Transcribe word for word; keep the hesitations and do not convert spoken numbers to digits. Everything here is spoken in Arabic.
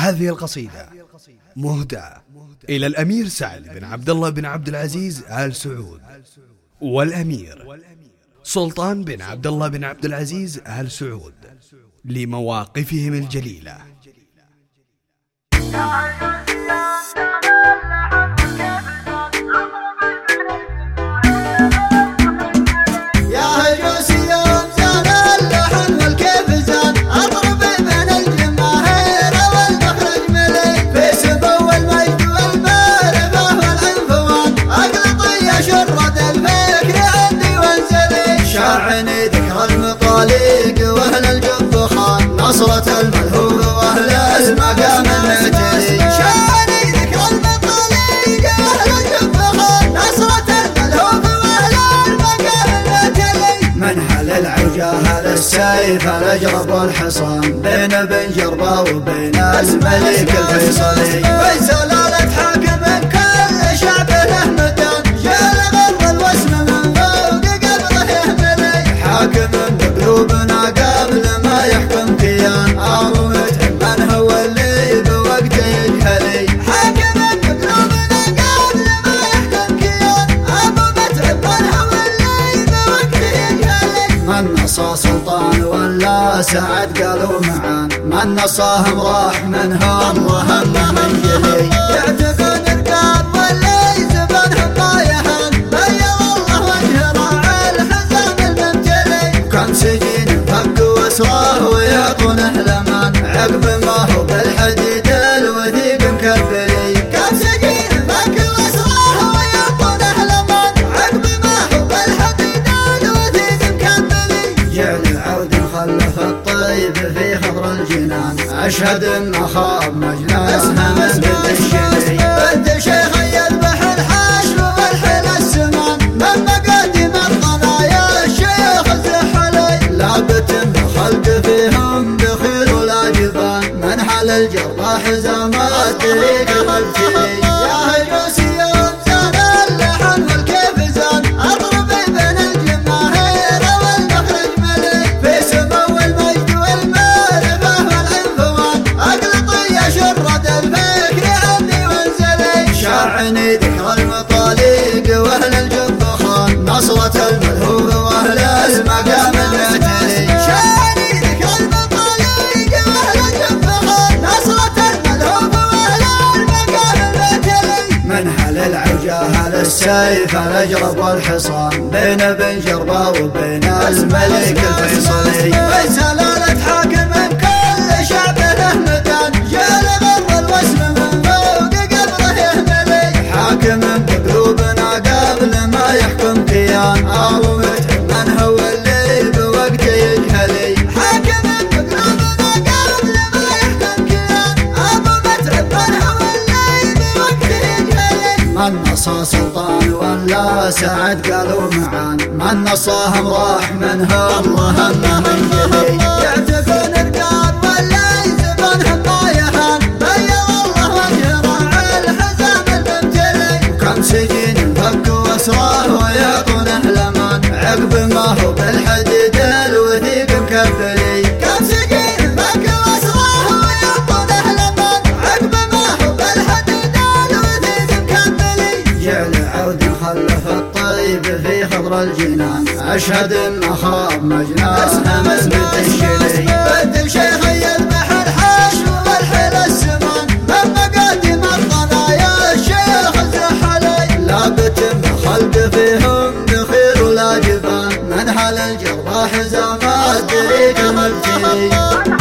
هذه القصيدة مهداة إلى الأمير سعد بن عبد الله بن عبد العزيز آل سعود، والأمير سلطان بن عبد الله بن عبد العزيز آل سعود، لمواقفهم الجليلة. شاعني ذكر المطاليق واهل الجب خان، نصرة الملهوف واهل المقام المعتلي. شاعني ذكر المطاليق واهل الجب خان، نصرة الملهوف واهل المقام المعتلي. من حل العوجة هذا السيف الاجرب والحصان، بين بن جربة وبين الملك الفيصلي. في سلالة حاكم كل شعب له مدان، حاكم بقلوبنا قبل ما يحكم كيان، أبو متعب من هو اللي بوقته يجهلي. حاكم بقلوبنا قبل ما يحكم كيان، أبو متعب من هو اللي بوقته يجهلي. من نصى سلطان ولا سعد قالوا معان، من نصاهم راح منهم وهم من جلي. يعتقون رقاب ولا يزبنهم ما يهان، بيا والله وجه راعي الحزام الممتلي. كم سجين فك واسراه ويعطونه الامان، عقب ما هو بالحديد الوثيق مكبلي. كم سجين فك واسراه ويعطونه الامان، عقب ما هو بالحديد الوثيق مكبلي. جعل العود مخلف الطيب في خضر الجنان، اشهد ان خاب مجلس همس بنت الشلي. بنت شيخ يذبح الحشر والحل السمان، من مقادم القضايا الشيخ الزحلي. لابت خلق فيهم بخيل ولا جبان، من حل الجربة حزامات طريق مبتلي. يا هجوسي يوم زان اللحن والكيف زان، اضربي بين الجماهير والمخرج ملي. في سمو المجد والمعرفة والعنفوان، اقلطي يا شرد الفكر عندي وانزلي. شاعني ذكر المطاليق واهل الجب خان، نصرة الملهوف واهل المقام المعتلي. شاعني ذكر المطاليق واهل الجب خان، نصرة الملهوف واهل المقام المعتلي. من حل العوجة هذا السيف الاجرب والحصان، بين بن جربة وبين الملك الفيصلي. في سلالة حاكم كل شعب له مدان، جال غر الوسم من فوق قبره يهملي. حاكم بقلوبنا قبل ما يحكم كيان، أبو متعب من هو اللي بوقته يجهلي. حاكم بقلوبنا قبل ما يحكم كيان، أبو متعب من هو اللي بوقته يجهلي. من نصى سلطان ولا سعد قالوا معان، من نصاهم راح منهم وهم من جلي. يعتقون رقاب ولا يزبنهم ما يهان، بيا والله وجه راعي الحزام الممتلي. وكم سجين فك واسراه ويعطونه الامان، عقب ما هو بالحديد الوثيق مكبلي. كم سجين فك واسراه ويعطونه الامان، عقب ما هو بالحديد الوثيق مكبلي. جعل عود مخلف الطيب في خضر الجنان، اشهد ان خاب مجلس همس بنت الشلي. بنت شيخ يذبح الحشر والحل السمان، من مقادم القضايا الشيخ الزحلي. لابت خلق فيهم بخيل ولا جبان، من حل الجربة حزامات طريق مبتلي.